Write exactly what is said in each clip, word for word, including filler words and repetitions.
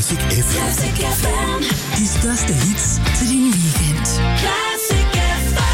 Classic F M. Classic F M. De største hits til din weekend. Classic F M.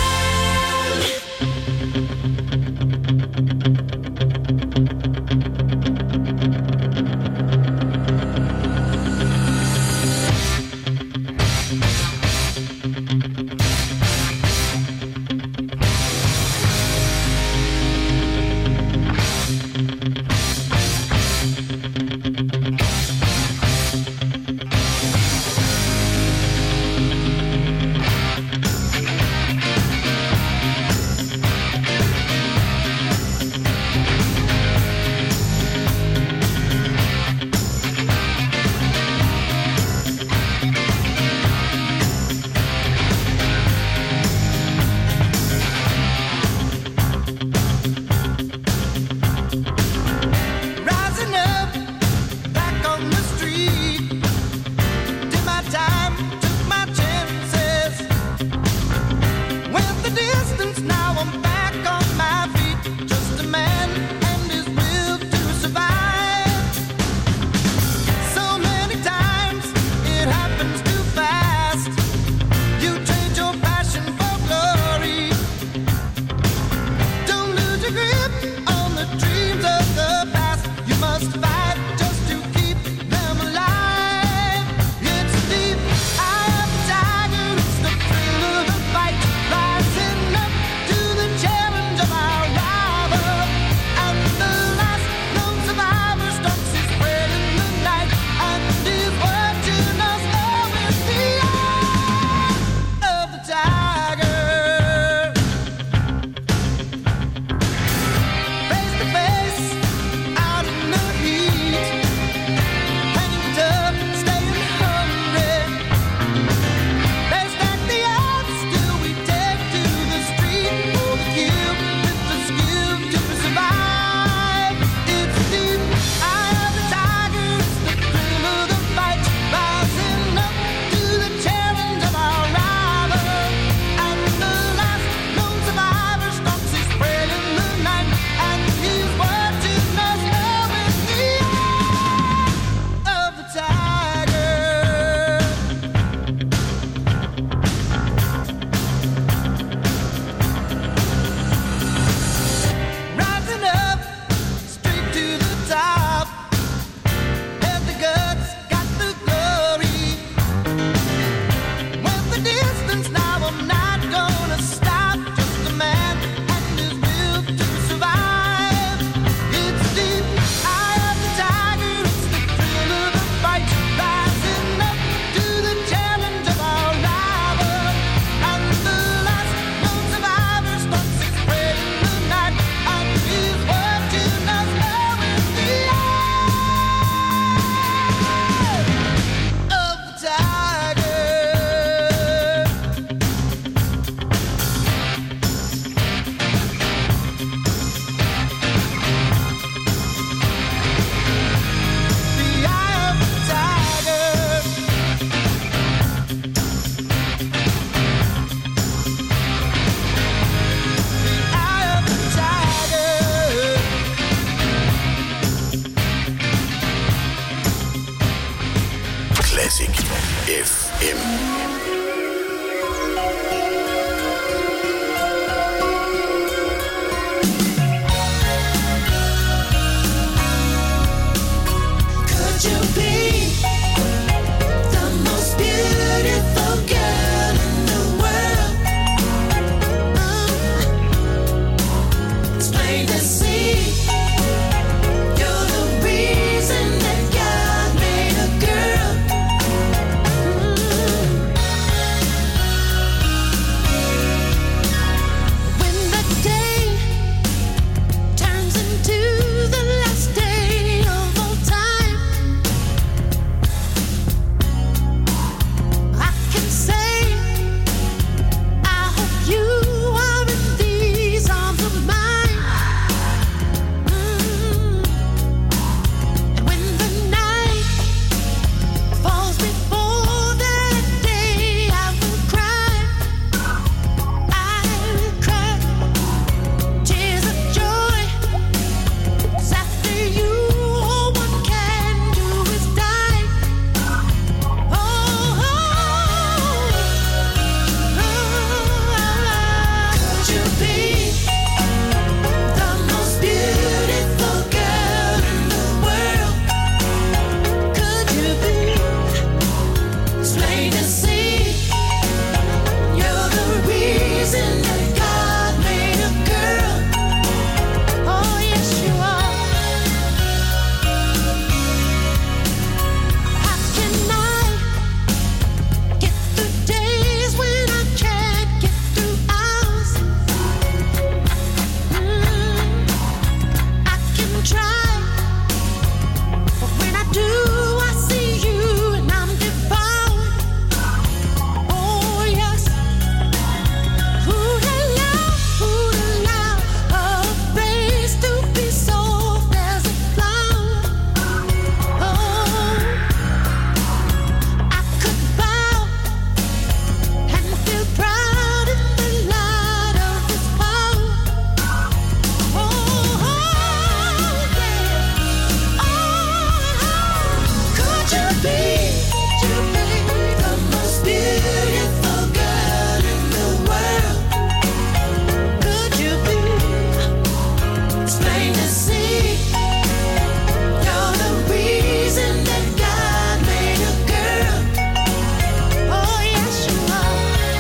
to see. You're the reason that God made a girl. Oh, yes, you are.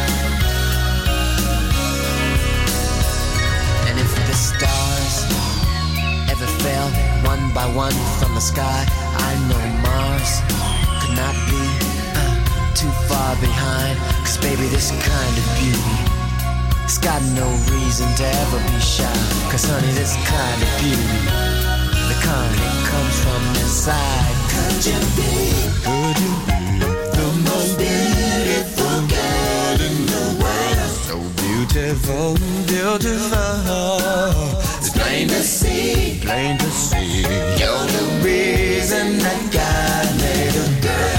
And if the stars ever fell one by one from the sky, I know Mars could not be uh, too far behind. 'Cause baby, this kind of beauty, it's got no reason to ever be shy. 'Cause honey, this kind of beauty, the kind that comes from inside. Could you be, Could you be the most beautiful girl in the world? so beautiful, beautiful? It's plain to see, plain to see. You're the reason that God made a girl.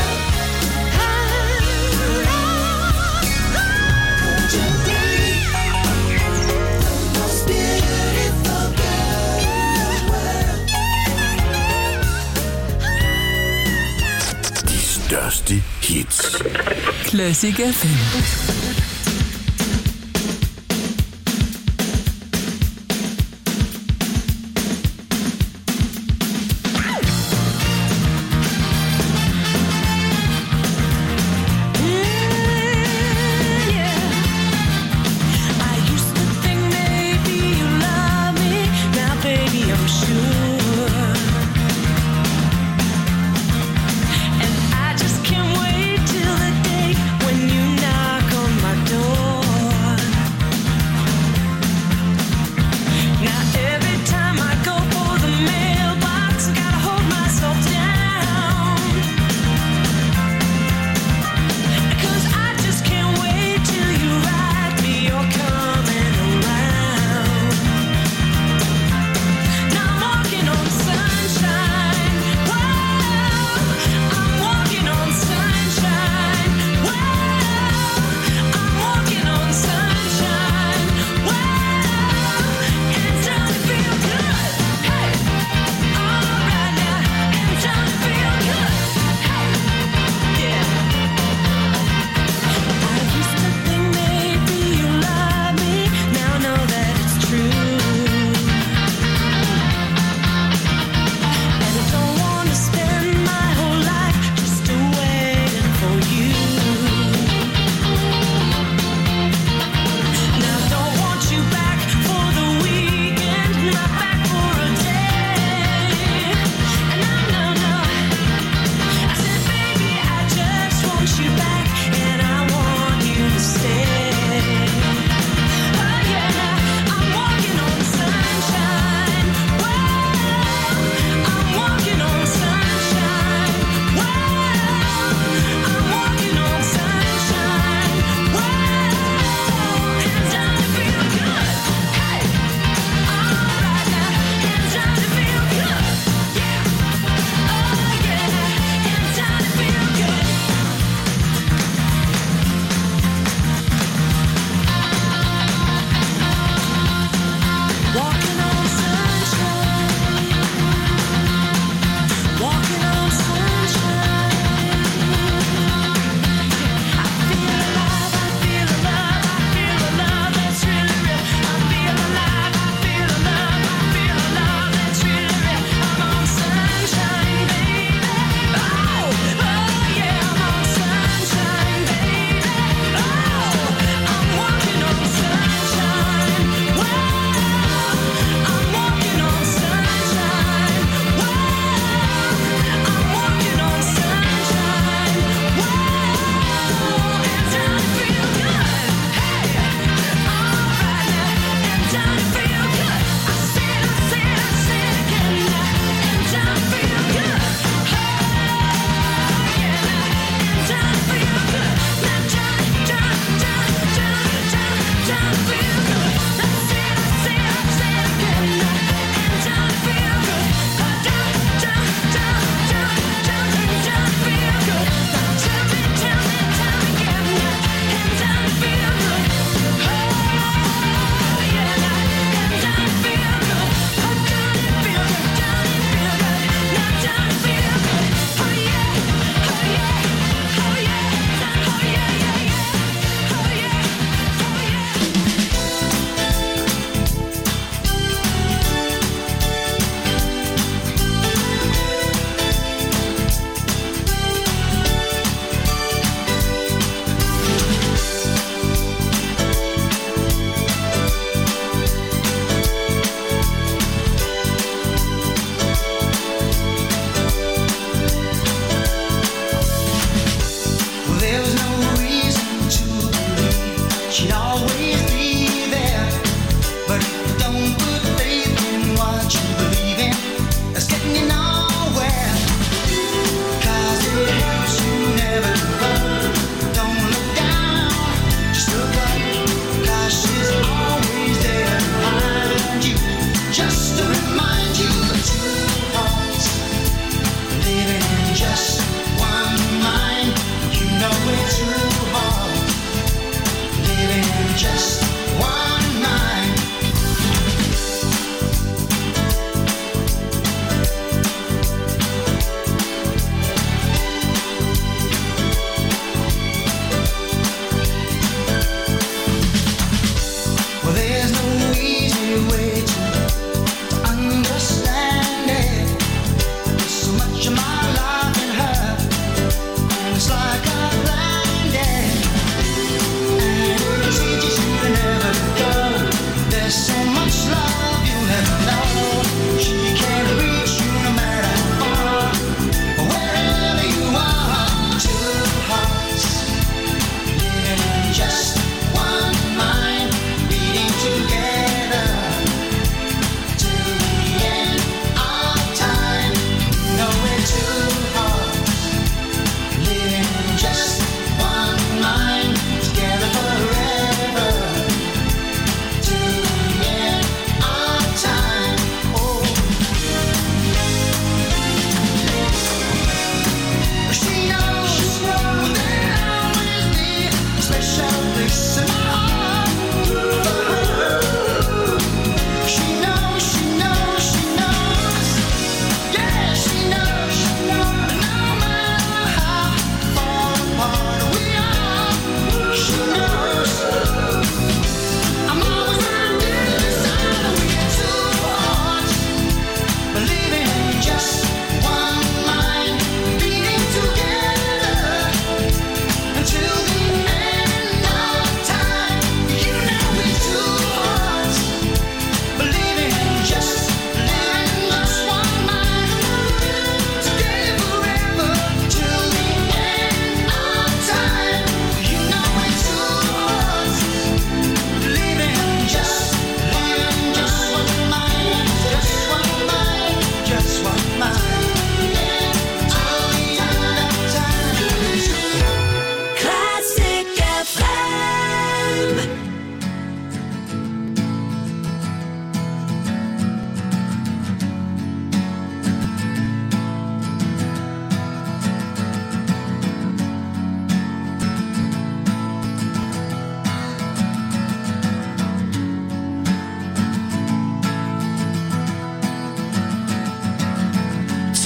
Could you be the most beautiful girl in the world? De største hits. Classic F M. And I just can't wait till the day when you knock on my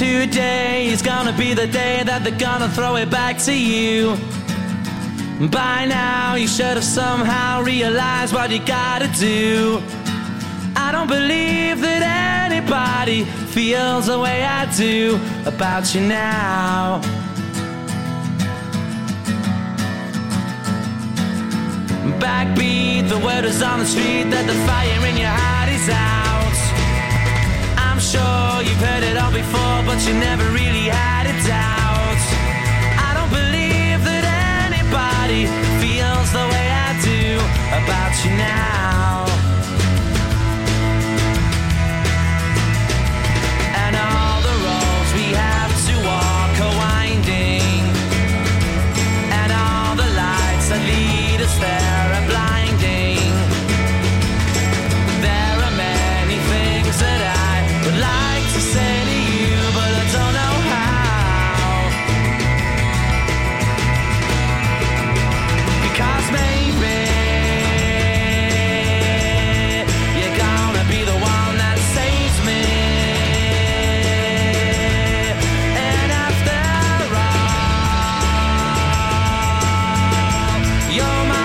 Today is gonna be the day that they're gonna throw it back to you. By now you should have somehow realized what you gotta do. I don't believe that anybody feels the way I do about you now. Backbeat, the word is on the street that the fire in your heart is out. I'm sure you've heard it all before, but you never really had a doubt. I don't believe that anybody feels the way I do about you now. And all the roads we have to walk are winding, and all the lights that lead us there are blinding. There are many things that I would like to say to you, but I don't know how. Because maybe you're gonna be the one that saves me. And after all, you're my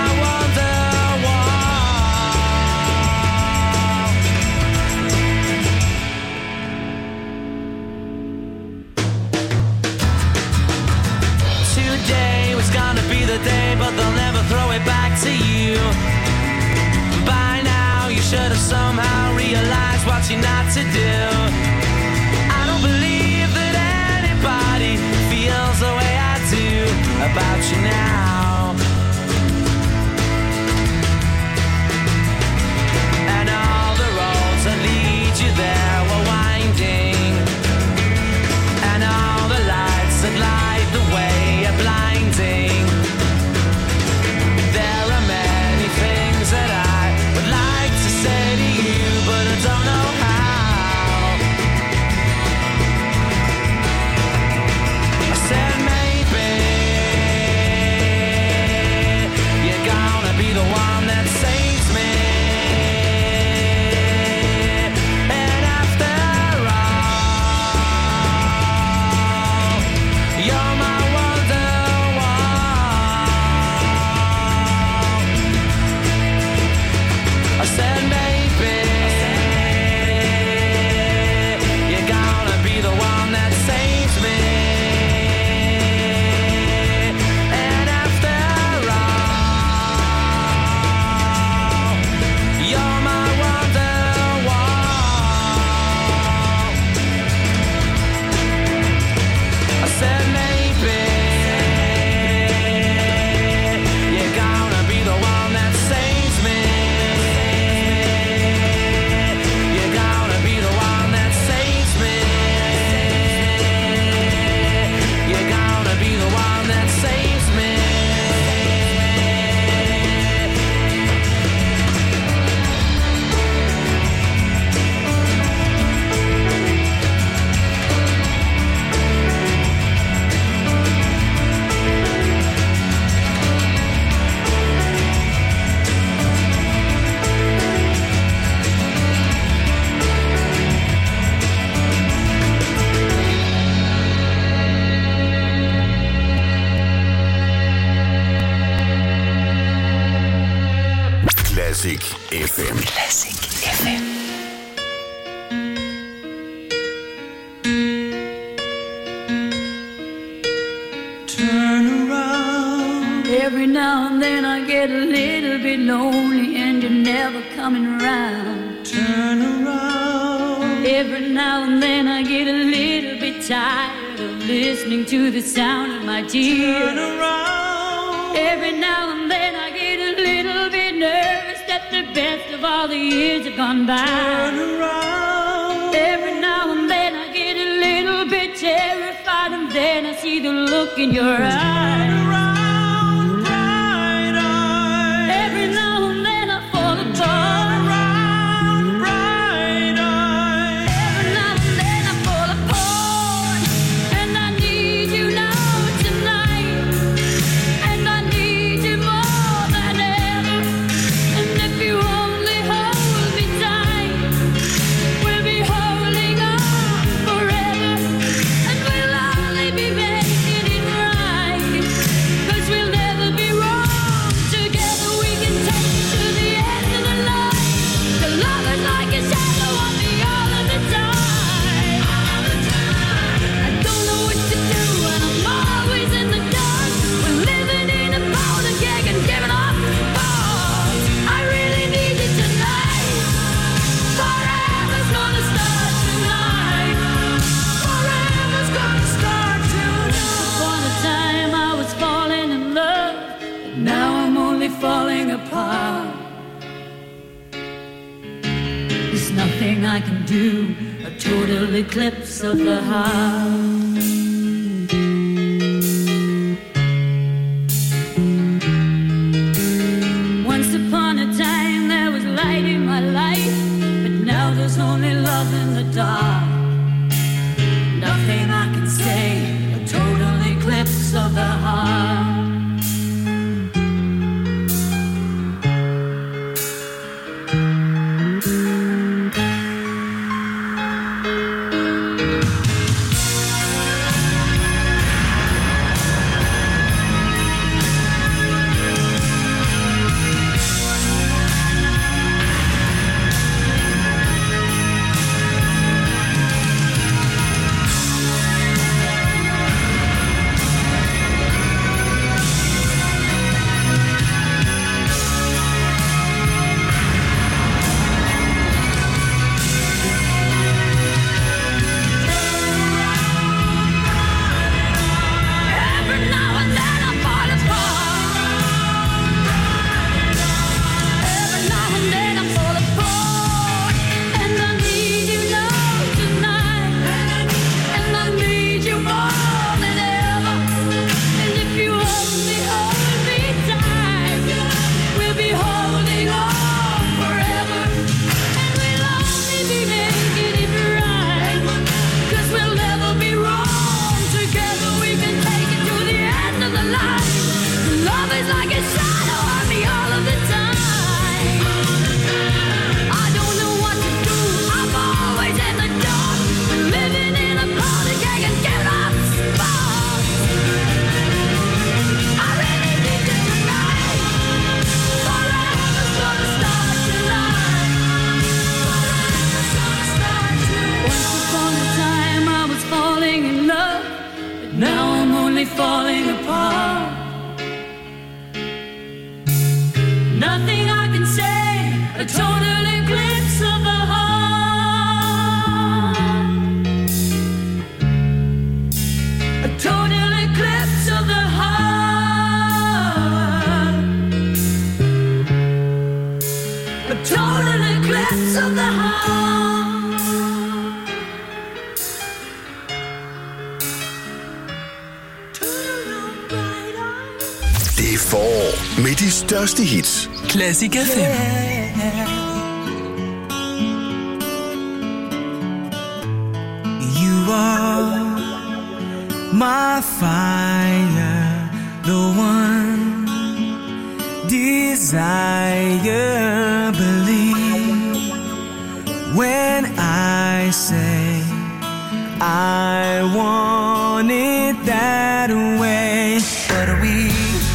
the day, but they'll never throw it back to you. By now you should have somehow realized what you're not to do. I don't believe that anybody feels the way I do about you now. And all the roads that lead you there were winding, and all the lights that light the way are blinding. There are many things that I would like to say to you, but I don't know how. I said maybe you're gonna be the one that saves me. And after all, you're my I said maybe you're gonna be the one that saves me. And after all, you're my Wonderwall. I said maybe you're gonna be the one that saves me. Classic F M. Classic F M. Turn around. Every now and then I get a little bit lonely and you're never coming around. Turn around. Every now and then I get a little bit tired of listening to the sound of my tears. Turn around. Every now and then I get a little bit nervous that the best of all the years have gone by. Turn around. Every now and then I get a little bit terrified, and then I see the look in your eyes. Turn around, bright eyes. Every now and then I fall apart. Turn around, bright eyes. Every now and then I fall apart, and I need you now tonight, and I need you more than ever. And if you only hold me tight, we'll be holding on forever. I can do, a total eclipse of the heart. Once upon a time there was light in my life, but now there's only love in the dark. Nothing I can say, a total eclipse of the heart. Største hits. Classic F M. You are my fire, the one desire. Believe when I say I want it that way. But we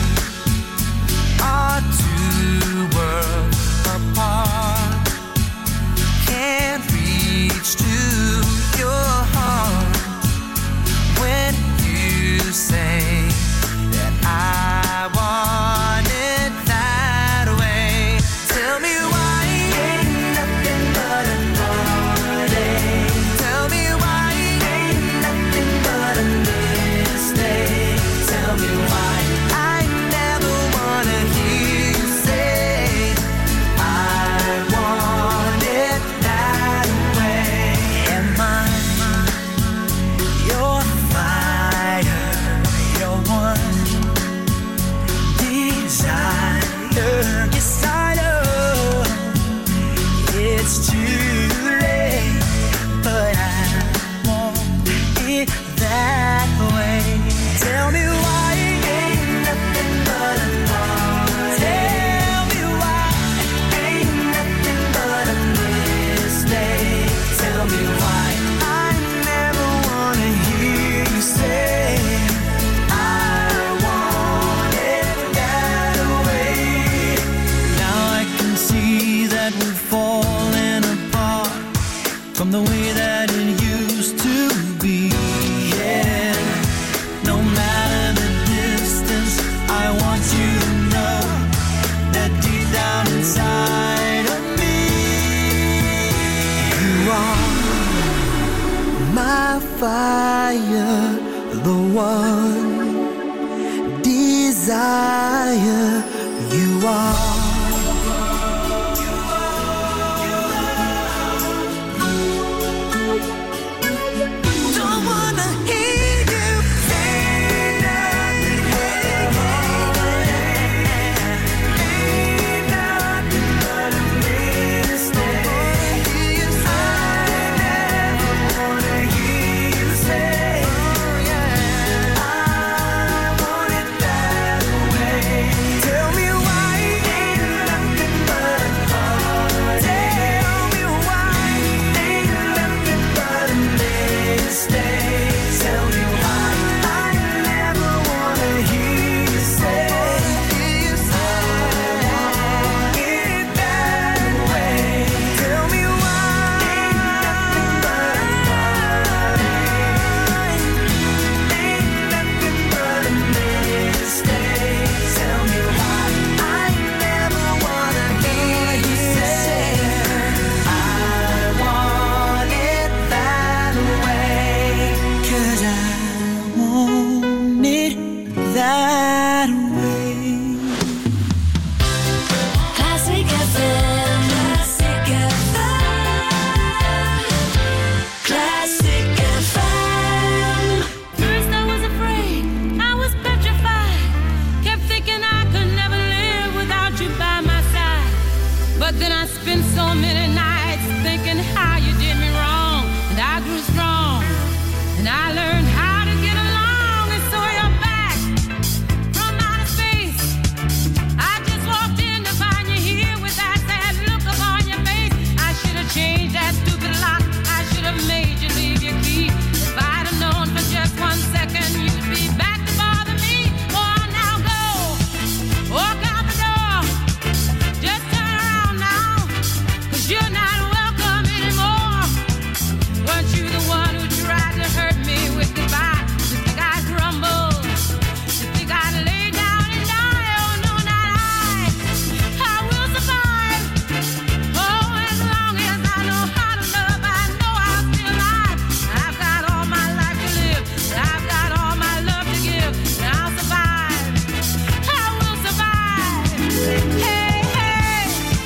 fire, the one desire. You are, you are, you are. And I learned how to get along, and so you're back from outer space. I just walked in to find you here with that sad look upon your face. I should have changed that stupid lock. I should have made you leave your key. If I'd have known for just one second you'd be back to bother me. Oh, now go, walk out the door. Just turn around now, 'cause you're not welcome anymore. Weren't you the one who tried to hurt me with goodbye? You think I'd crumble? You think I'd lay down and die? Oh, no, not I. I will survive. Oh, as long as I know how to love, I know I'll be alive. I've got all my life to live. I've got all my love to give. And I'll survive. I will survive. Hey, hey.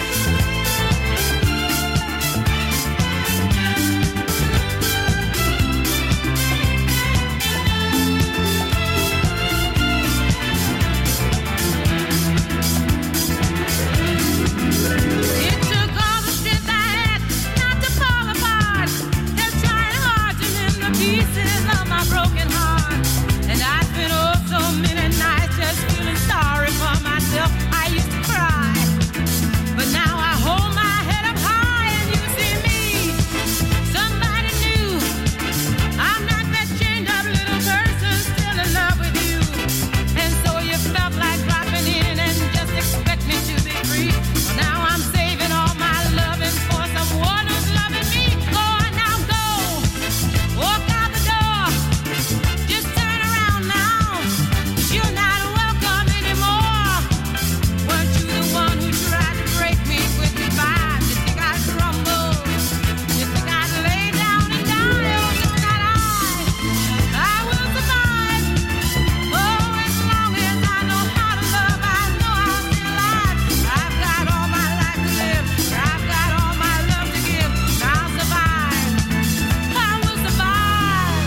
It took all the strength I had not to fall apart. Just trying hard to mend the pieces of my broken heart. And I spent oh so many nights just feeling sorry for myself. I used to cry, but now I hold my head up high and you see me. Somebody new. I'm not that chained up little person still in love with you. And so you felt like dropping in and just expect me to be free. Well, now I'm saving all my loving for someone who's loving me. Go on now, go. Walk out the door. Just turn around now. 'Cause you're not welcome anymore. Weren't you the one who tried to break me with goodbye? You think I'd crumble? You think I'd lay down and die? Oh, no, not I. I will survive. Oh, as long as I know how to love, I know I'll be alive. I've got all my life to live. I've got all my love to give. And I'll survive. I will survive.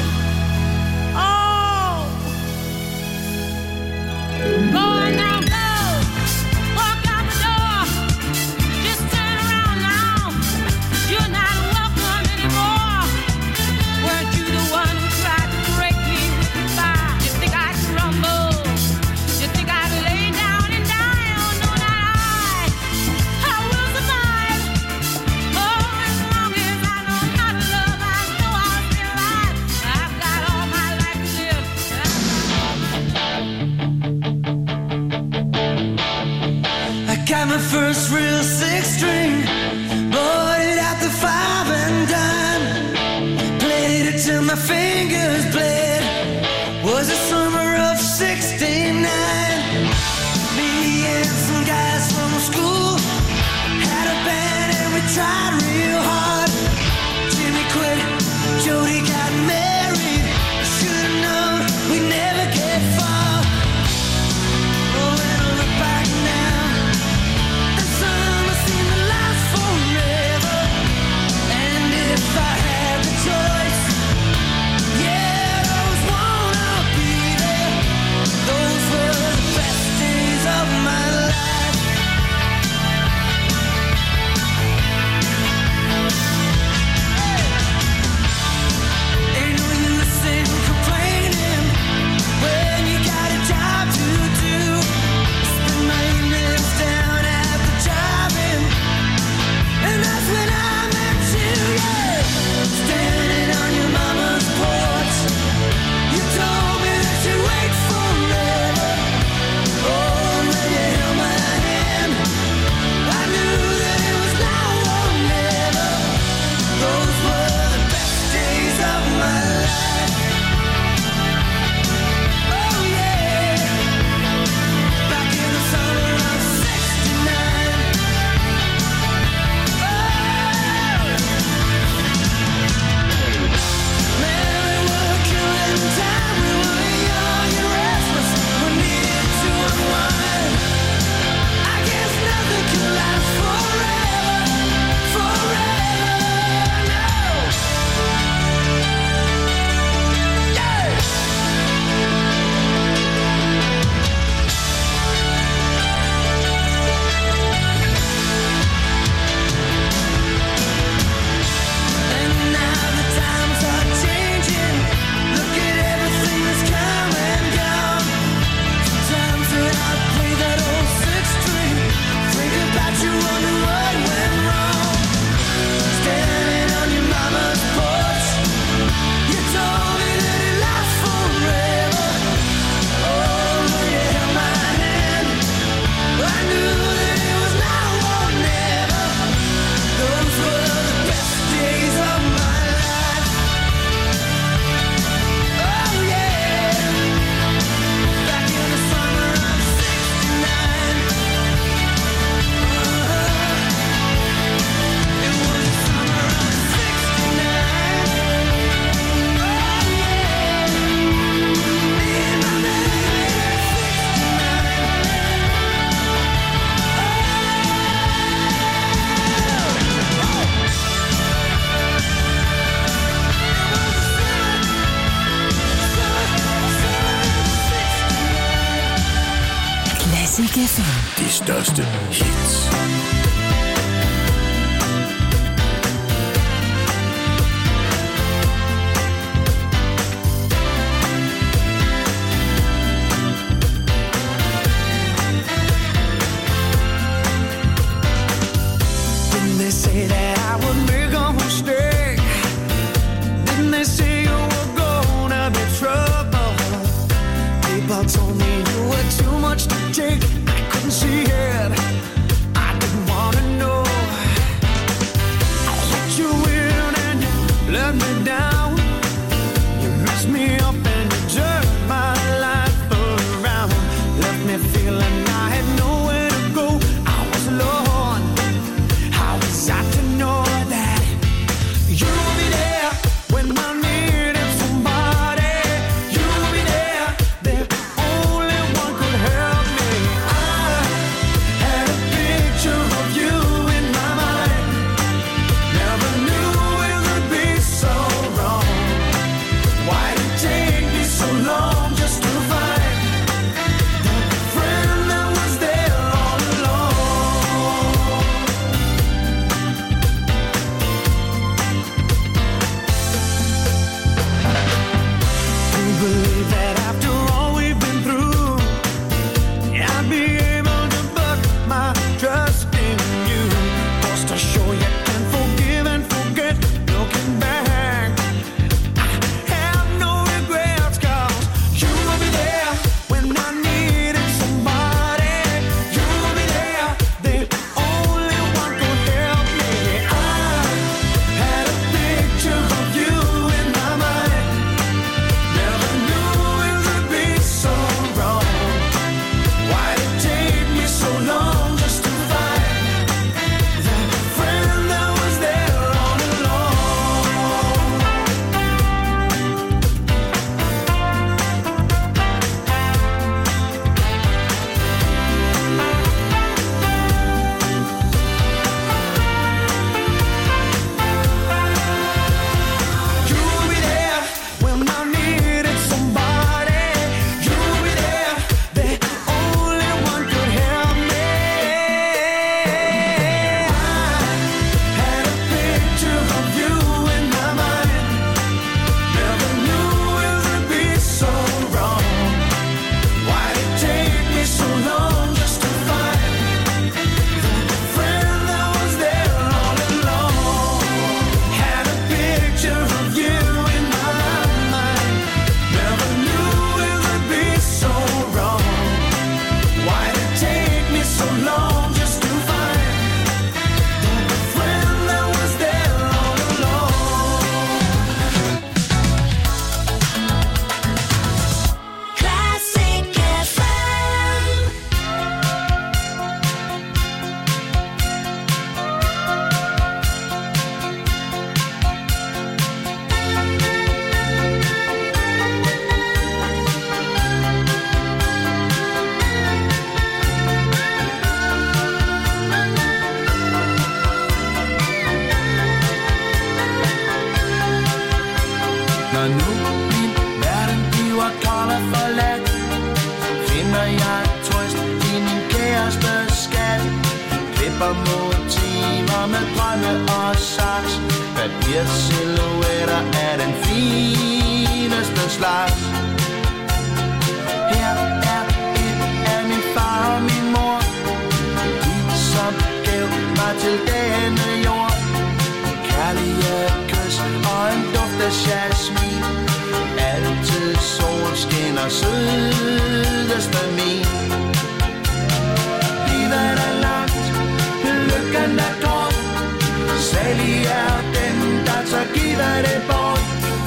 Oh. Go on now, go. Walk out the door. Just turn around now. You're not welcome anymore. Weren't you the one who tried to break me with goodbye? You think I'd crumble? You think I'd lay down and die? Oh, no, not I. I will survive. Oh, as long as I know how to love, I know I'll be alive. I've got all my life to live. I got my first real six string, bought it at the five and dime, played it till my fingers bled. Was the summer of sixty-nine. Me and some guys from school had a band and we tried real hard. Jimmy quit, Jody got married. Should've known we'd never get far. Oh, when I look back now, the summer seemed to last forever. And if I had the choice, yeah, I'd always wanna be there. Those were the best days of my life. Ain't no Classic F M. De største hits. They say that I would make a mistake. Didn't they say you were gonna be trouble? People told me you were too much to take. I couldn't see it. I didn't wanna know. I let you in and you let me down. You messed me up and you turned my life around. Left me feeling I had nowhere to go. I was alone. Got to know that you'll be there when I needed somebody. You'll be there, the only one could help me. I had a picture of you in my mind. Never knew it would be so wrong. Why did it take me so long just to find the friend that was there all along? Believe that after all we've been through, I'd be able to put my trust in you. Just to show you can forgive and forget. Looking back, I have no regrets, 'cause you will be there when I needed somebody. You will be there, the only one could help me. I had a picture of you in my mind. Never knew it would be so wrong. Why did it take me so long just to find that friend that was there all along? You'll be there when I needed somebody. You'll be there, the only one could help me. I had a picture of you in my mind. Never knew it would be so wrong. Why did it take me so long just to find the friend that was there all along? Had a picture of you in my mind. Never knew it would be so wrong. Why did it take me so long just to find the friend that was there all along? Classic F M. Når nu min verden bliver kold og forladt, finder jeg trøst i min kærestes skat. Klipper motiver med drømme og saks, papirsilhuetter af den fineste slags. Her er et af min far og min mor, de som gav mig til denne jord. Kærlige kys og en duft af jasmin, altid solskin og sødeste min. Livet er langt, lykken er kort, salig er den, der tør give det bort.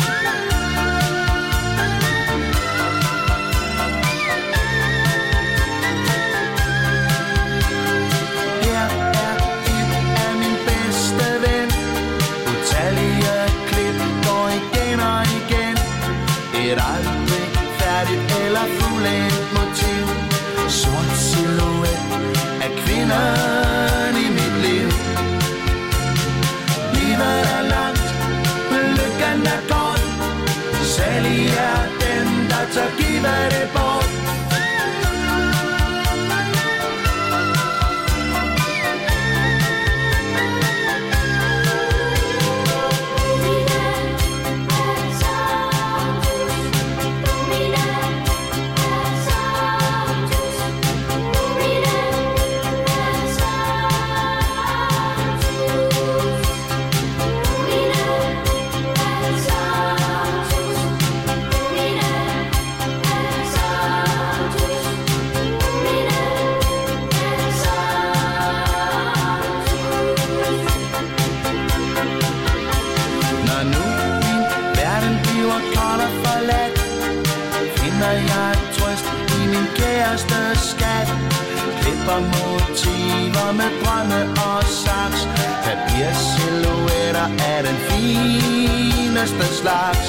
Her er et af min bedste ven, utallige klip går igen og igen. Et aldrig færdigt eller fuldendt motiv, sort silhuet af kvinden i mit liv. Livet er langt, lykken er kort, salig er den, der tør give det bort. mig forladt, finder jeg trøst i min kæreste skat. Klipper motiver med drømme og saks, papirsilhuetter er den fineste slags.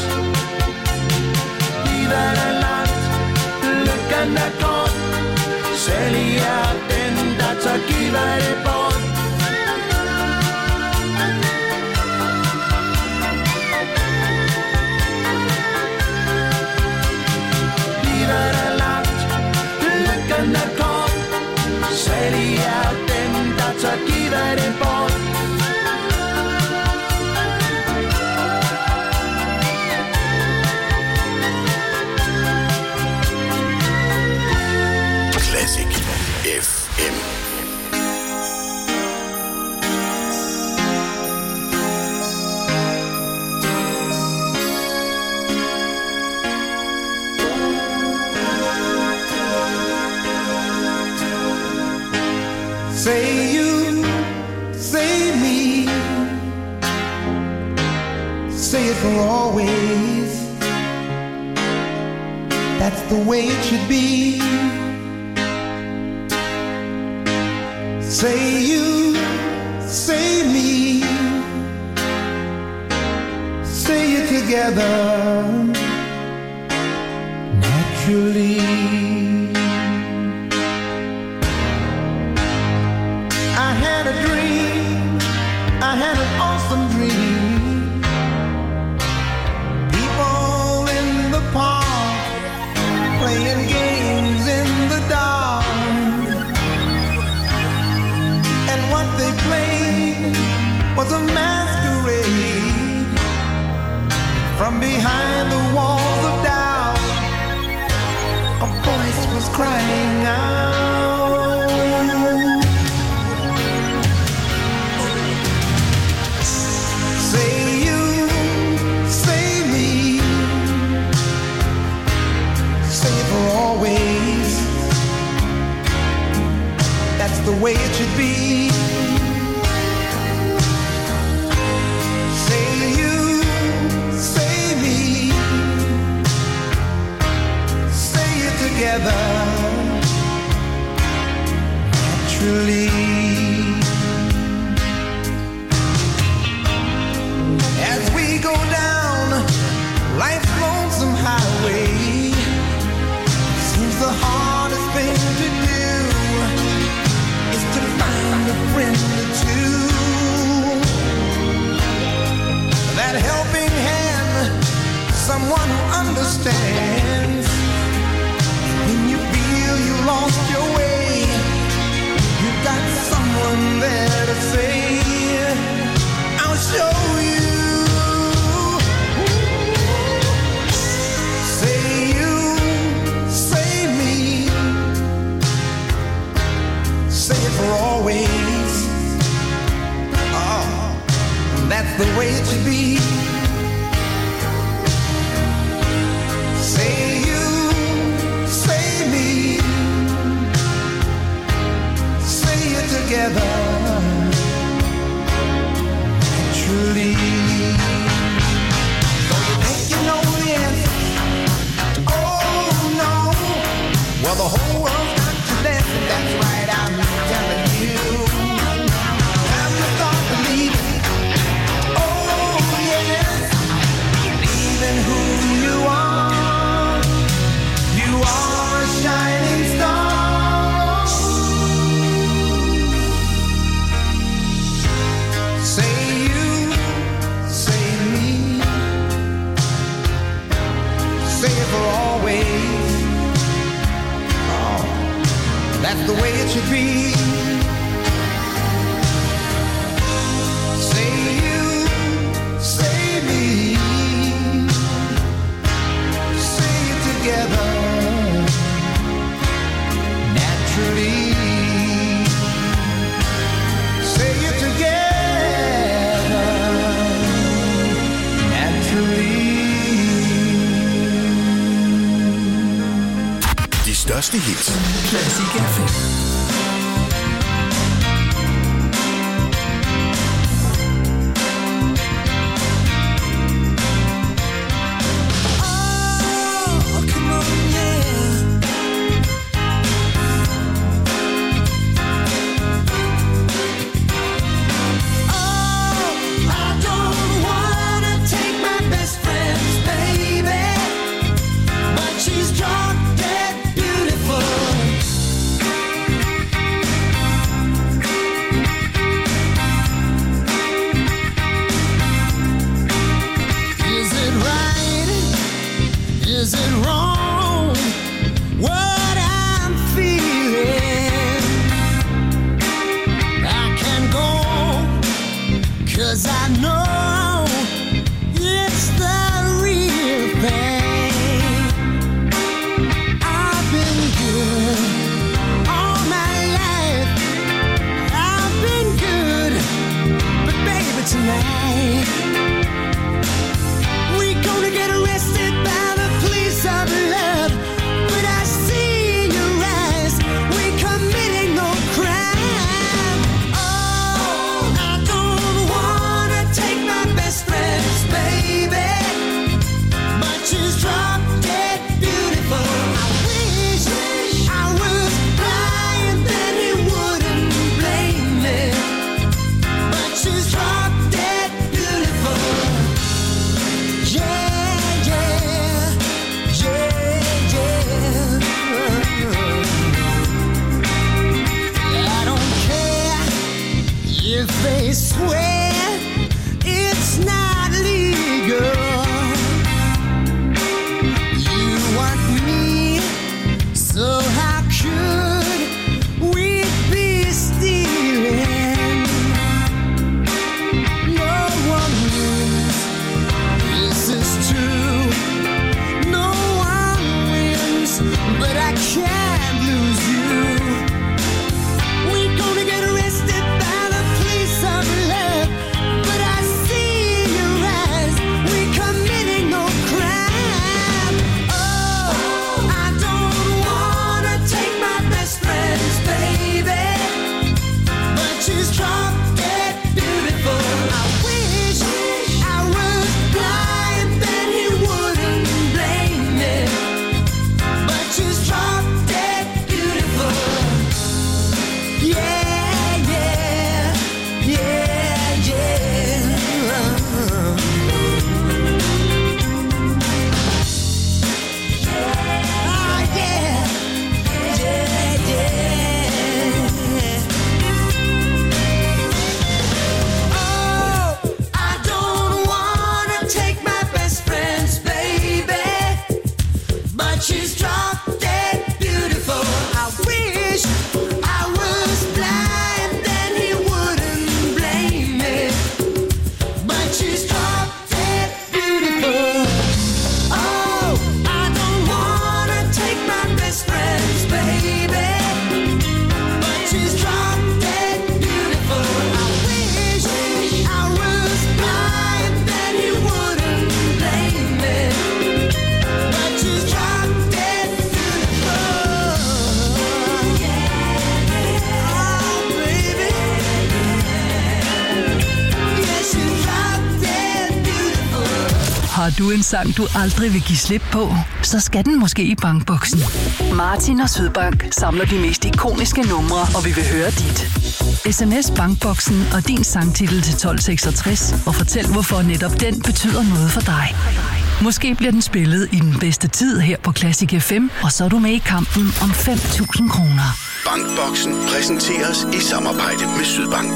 Livet er langt, lykken er kort, særlig er den, der tør give det bort. Livet er langt, lykken er kort, særlig er den, der tør give det bort. Classic F M. Say you, say me, say it for always. That's the way it should be. Say you, say me, say it together, naturally. I had a dream, I had an awesome dream. People in the park, playing games in the dark. And what they played was a masquerade. From behind the walls of doubt, a voice was crying out. Say you, say me, say it for always. That's the way it should be. Say you, say me, say it together, naturally. As we go down life's lonesome highway, seems the hardest thing to do is to find a friend or two. That helping hand, someone who understands. When you feel you lost your way, you got someone there to say, I'll show you. Say you, say me, say it for always. Oh, that's the way it should be. Say you, say me, say it together, naturally. So you think you know the answer? Oh no. Well, the whole world's got to dance, and that's right, I'm telling you. Have to start believing. Oh yes, believe in who you are. You are a shining star. Say you, say me, say it for always. Oh, that's the way it should be. Say you, say me, say it together, naturally. Say it together, naturally. De største hits. Classic F M. Oh Is it wrong what I'm feeling? I can't go, 'cause I know it's the real thing. I've been good all my life. I've been good, but baby tonight we gonna get arrested by the police of love. But I see in your eyes we're committing no crime. Oh, I don't wanna take my best friend's baby, but she's drop dead beautiful. I wish I was blind, then he wouldn't blame me, but she's drop dead beautiful. Yeah. If they swear it's not legal, you want me, so how could we be stealing? No one wins, this is true. No one wins, but I can't lose you. We're gonna get arrested by the police of love, but I see in your eyes we're committing no crime. Oh, I don't wanna take my best friend's baby, but she's drop dead beautiful. I wish I was blind, then he wouldn't blame me, but she's drop dead beautiful. Yeah. She's drop dead beautiful. I wish I was blind, then he wouldn't blame me, but she's drop dead beautiful. Oh, I don't wanna take my best friend's baby, but she's drop dead beautiful. I wish I was blind, then he wouldn't blame me, but she's drop. Har du en sang, du aldrig vil give slip på, så skal den måske i Bankboksen. Martin og Sydbank samler de mest ikoniske numre, og vi vil høre dit. Sms Bankboksen og din sangtitel til tolv seksogtres, og fortæl, hvorfor netop den betyder noget for dig. Måske bliver den spillet i den bedste tid her på Classic F M, og så er du med i kampen om fem tusind kroner. Bankboksen præsenteres i samarbejde med Sydbank.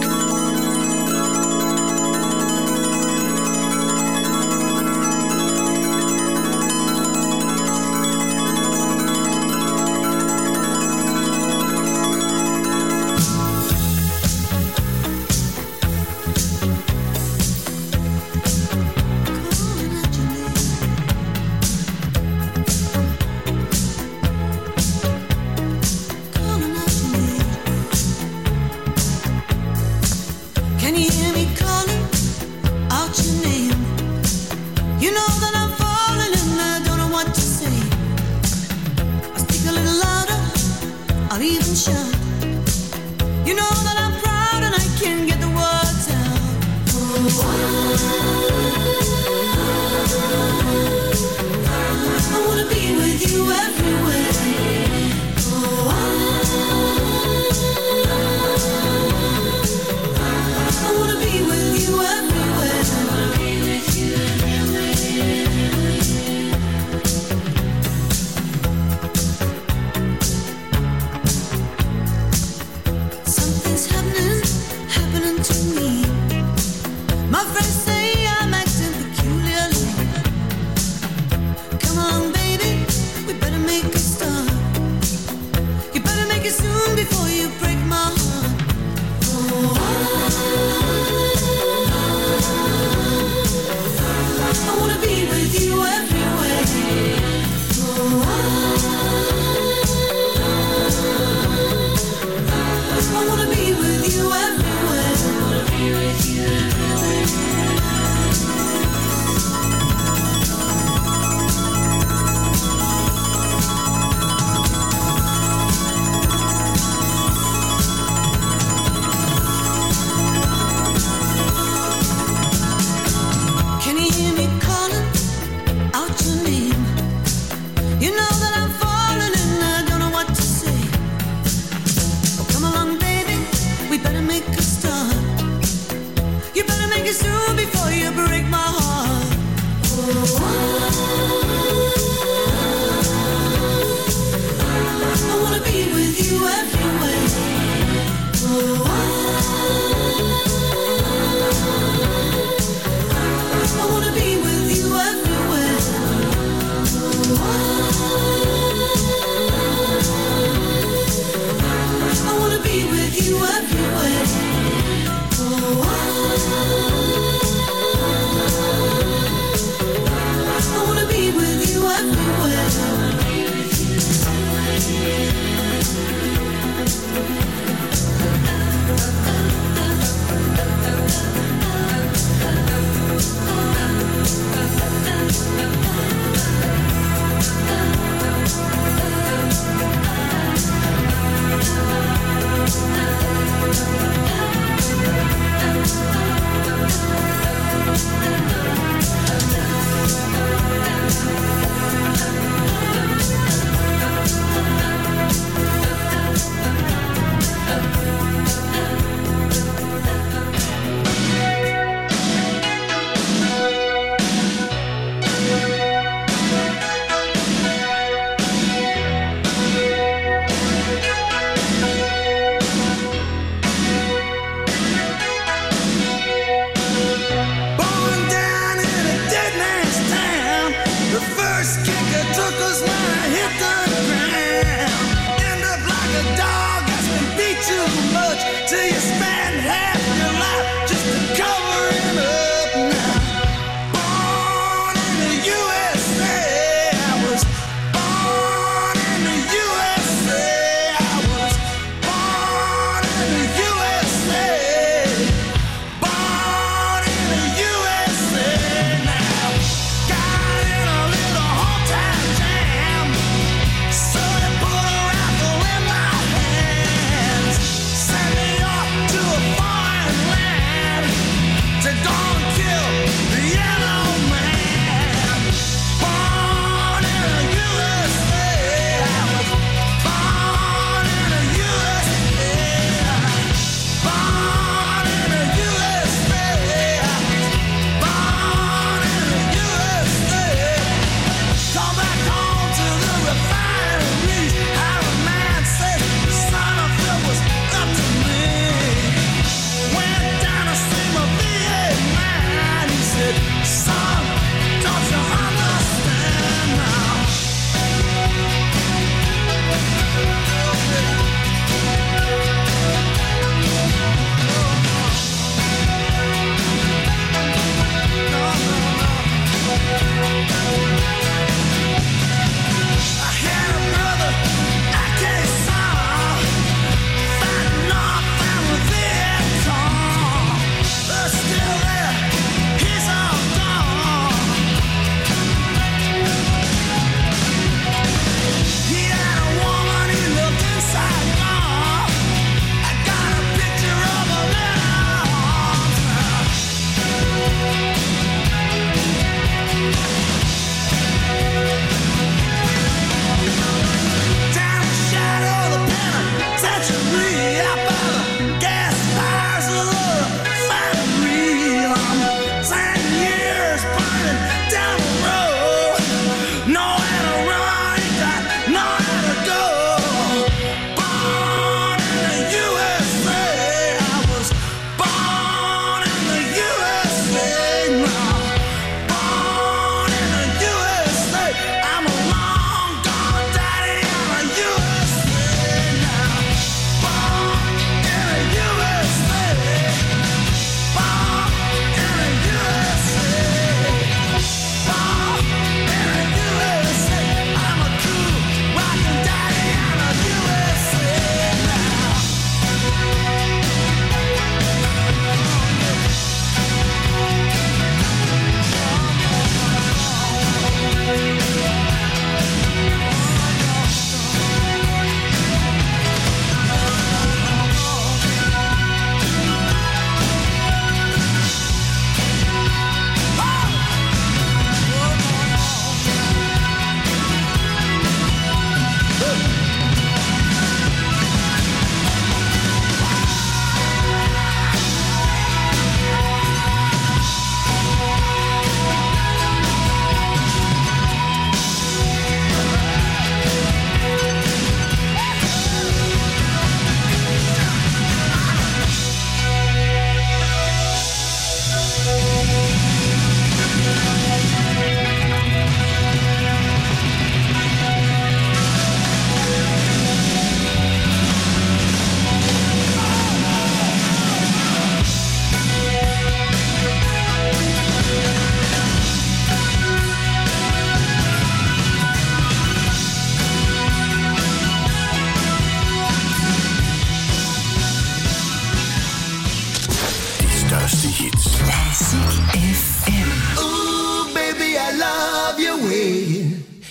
My friends say I'm acting peculiarly. Come on, baby. make a start. You better make it soon before you break my heart. Oh, I wanna be with you everywhere. Oh, I wanna be with you everywhere. I wanna be with you everywhere. Can you hear me calling out your name? You know that I'm falling and I don't know what to say. Oh, come along, baby, we better make a start. You better make it soon before you break my heart. Oh, I wanna be with you everywhere. Oh, I wanna be with you everywhere. Oh, I wanna be with you everywhere. Oh, I wanna be with you everywhere. Born down in a dead man's town. The first kicker took us when I hit the ground. End up like a dog that's been beat too much till you spend half your life just to cover him up now. Born in the U S A, I was born in the U S A, I was born in the U S A, born in the U S A now. Got in a little hometown jam, so they put a rifle in my hands, sent me off to a foreign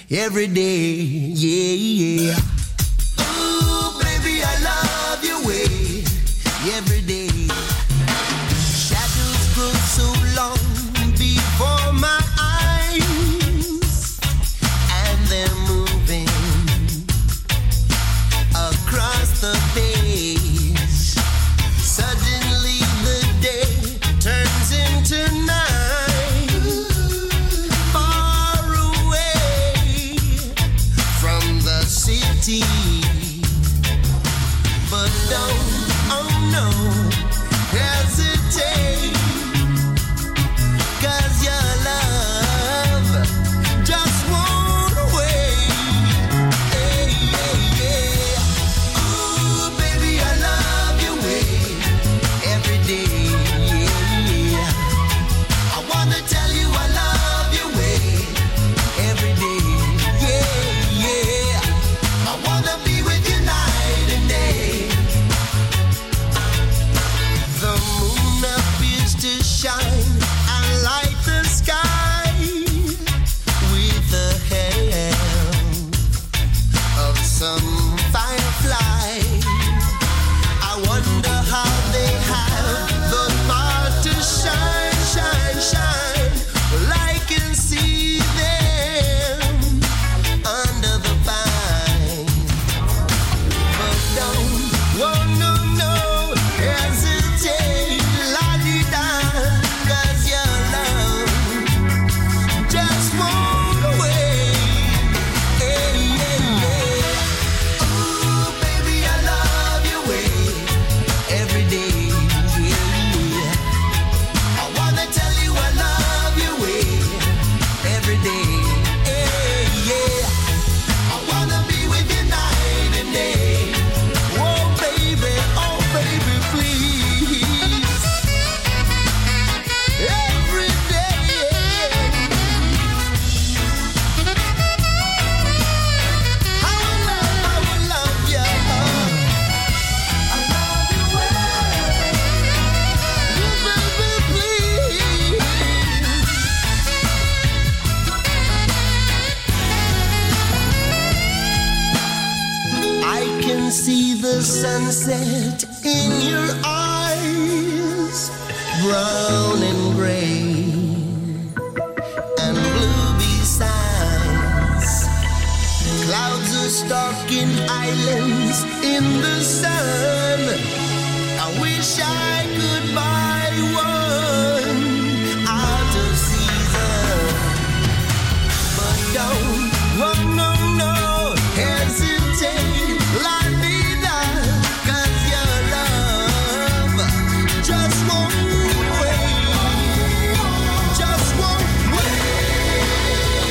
every day, yeah, yeah. Ooh, baby, I love your way every day. Shadows grow so long before my eyes, and they're moving across the page. Suddenly the day turns into night, far away from the city. But don't, oh no, hesitate, 'cause your love just won't wait. Hey, hey, hey. Ooh, baby, I love your way every day. Yeah. I wanna tell you I love your way every day. Yeah, yeah. I wanna be with you night and day. The moon appears to shine and light the sky with the help of some firefly. I wonder how they have the power to shine, shine, shine. Well, I can see them under the pine. But don't, oh no, no, hesitate, la-di-da, 'cause your love just won't wait. Hey, hey, hey. Ooh, baby, I love your way every day. Yeah. I wanna tell you I love your way every day. Hey, yeah. I wanna be with you night and day. Oh, baby, oh, baby, please. Every day. I will love, I will love you. I love you well. Baby, please. I can see the sunset in your eyes, brown and gray and blue besides. Clouds are stalking islands in the sun. I wish I could buy one out of season. But don't, oh no, no, hesitate, la-di-da, 'cause your love just won't wait, just won't wait.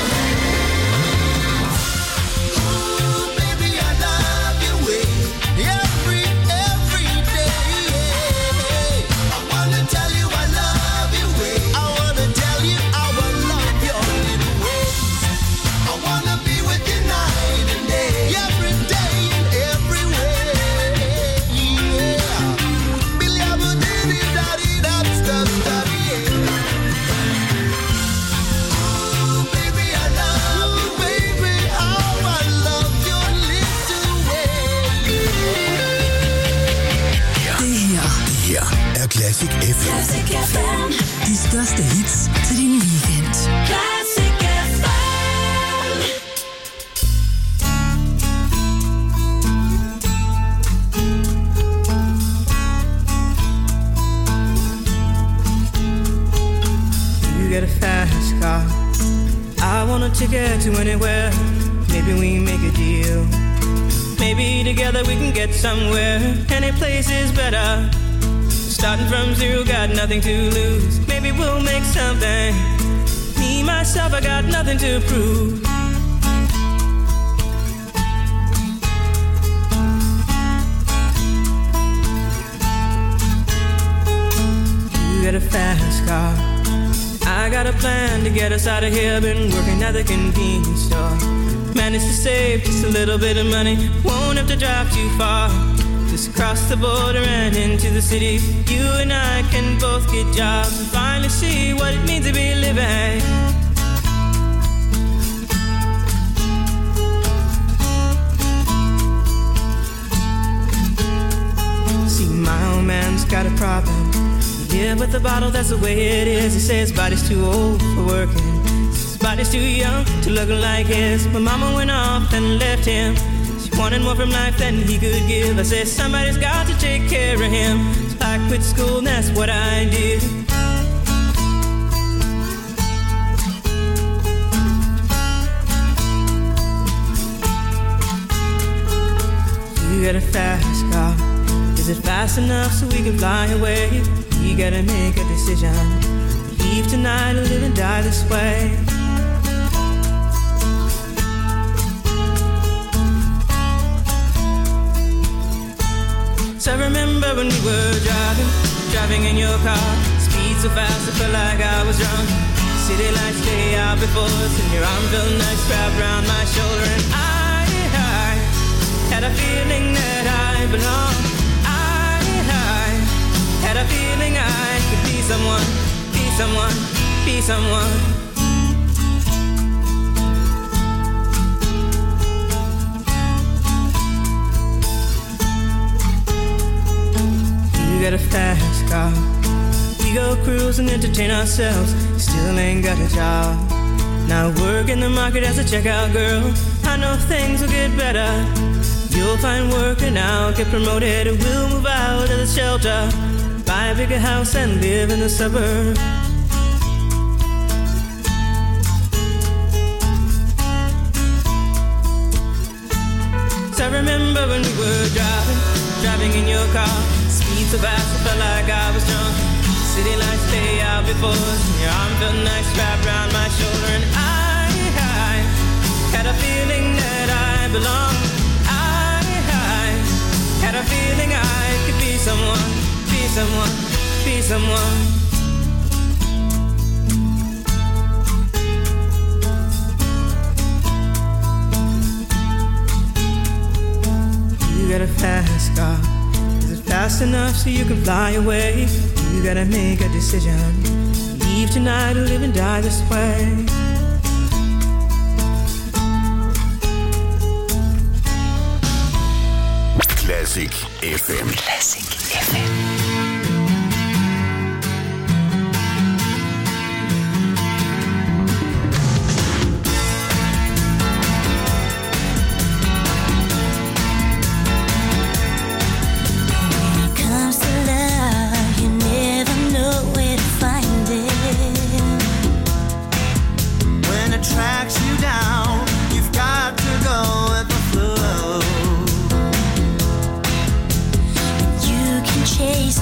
Ooh, baby, I love your way every, every day. I wanna tell you I love your way. I wanna tell you I will love your little ways. I wanna be with you night and day, every day and every way. Yeah. Billy, I would did it, daddy, that stuff, daddy. Ooh, baby, I love you, baby. How I love your little way. Det her Her er Classic F M. Classic F M. de største hits til din weekend. Classic F M. You get a fast car. I want a ticket to anywhere. Maybe we make a deal. Maybe together we can get somewhere. Any place is better. Starting from zero, got nothing to lose. Maybe we'll make something. Me, myself, I got nothing to prove. You got a fast car. I got a plan to get us out of here. Been working at the convenience store. Managed to save just a little bit of money. Won't have to drive too far. Just cross the border and into the city. You and I can both get jobs and finally see what it means to be living. he's got a problem. Yeah, but the bottle, that's the way it is. He says his body's too old for working. His body's too young to look like his. But mama went off and left him. She wanted more from life than he could give. I said somebody's got to take care of him. So I quit school and that's what I did. You got a fast car. Is it fast enough so we can fly away? You gotta make a decision. Leave tonight or live and die this way. So I remember when we were driving, driving in your car. Speed so fast I felt like I was drunk. City lights lay out before us, and your arm felt nice wrapped around my shoulder. And I, I had a feeling that I belonged. I, I had a feeling I could be someone, be someone, be someone. You got a fast car. We go cruise and entertain ourselves. Still ain't got a job. Now work in the market as a checkout girl. I know things will get better. You'll find work and I'll get promoted. We'll move out of the shelter, buy a bigger house and live in the suburbs. So I remember when we were driving, driving in your car. Speed so fast I felt like I was drunk. City lights lay out before us, and your arm felt nice wrapped around my shoulder. And I, I had a feeling that I belonged. I, I had a feeling I could be someone, be someone, be someone. You got a fast car. Is it fast enough so you can fly away? You gotta make a decision. Leave tonight or live and die this way. Classic F M. Classic F M. Tracks you down, you've got to go with the flow. You can chase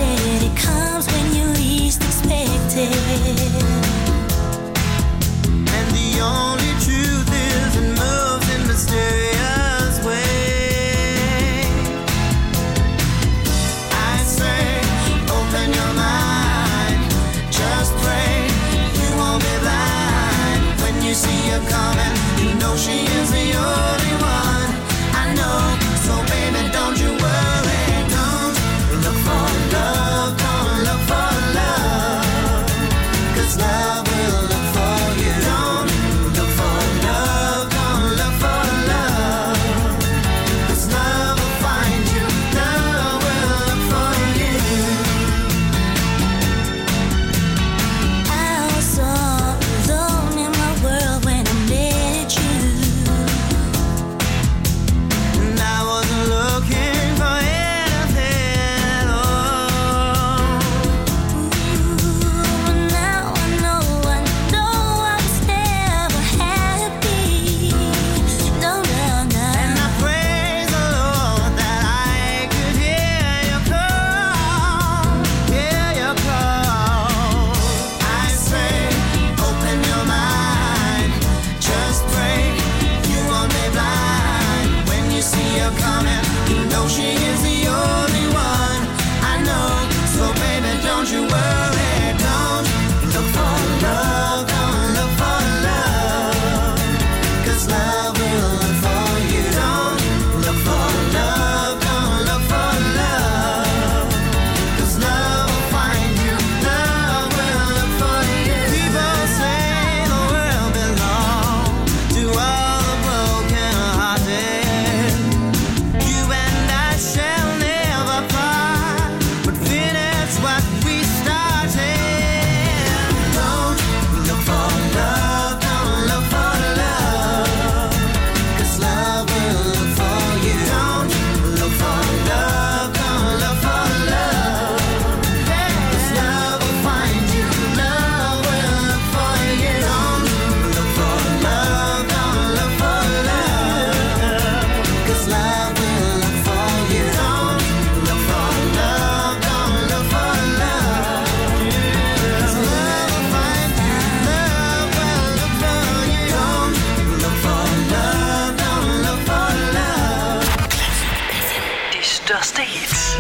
største hits.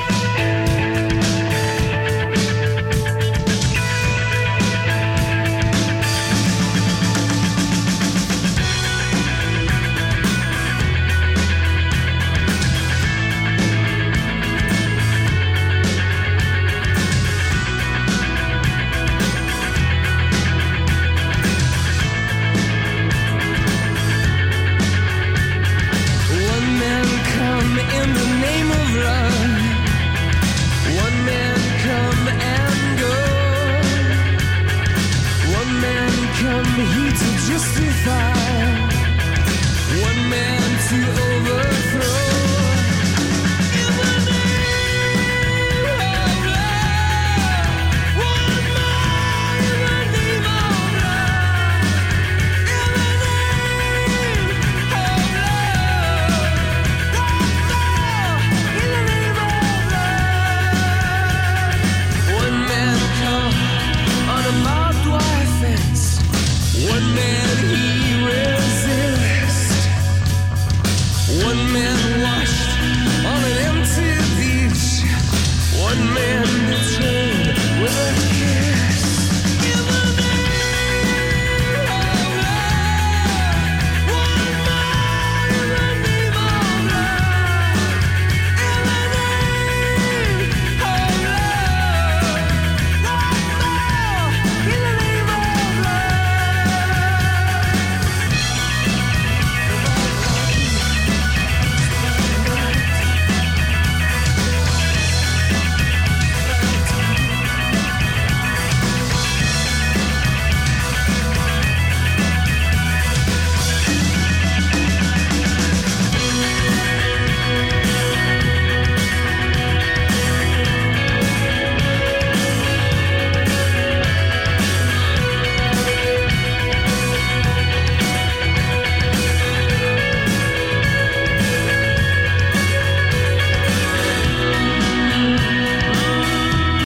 In the name of love, one man come and go. One man come here to justify, one man to